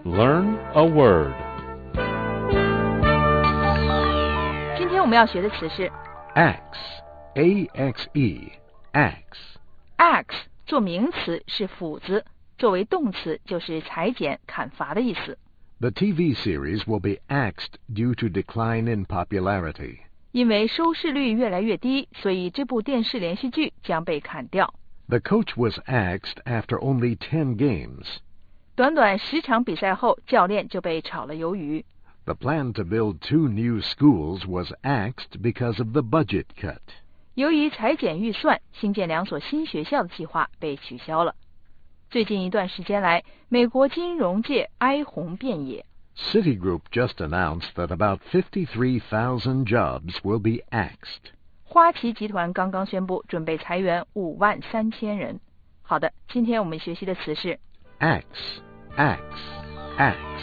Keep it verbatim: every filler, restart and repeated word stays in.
Learn a word. 今天我们要学的词是 Axe, A X E, axe. axe 做名词是斧子，作为动词就是裁剪、砍伐的意思。 The T V series will be axed due to decline in popularity. 因为收视率越来越低，所以这部电视连续剧将被砍掉。 The coach was axed after only ten games. 短短十场比赛后，教练就被炒了鱿鱼。 The plan to build two new schools was axed because of the budget cut. 由于裁减预算，新建两所新学校的计划被取消了。最近一段时间来，美国金融界哀鸿遍野。 Citigroup just announced that about fifty-three thousand jobs will be axed. 花旗集团刚刚宣布准备裁员五万三千人。好的，今天我们学习的词是 Axe, axe, axe.